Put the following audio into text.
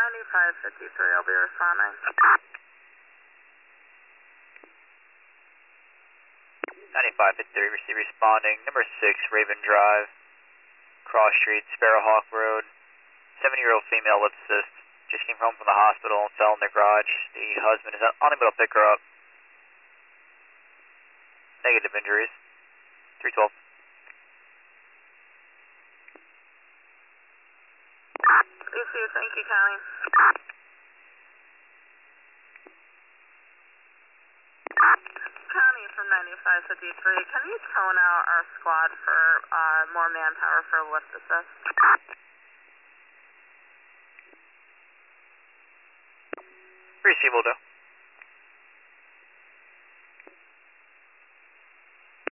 9553, I'll be responding. 9553, receive responding. Number 6, Raven Drive, Cross Street, Sparrowhawk Road. 70-year-old female lip cyst. Just came home from the hospital and fell in their garage. The husband is unable to pick her up. Negative injuries. 312. ECU, thank you, County. County from 9553, can you tone out our squad for more manpower for lift assist? Receive, will do.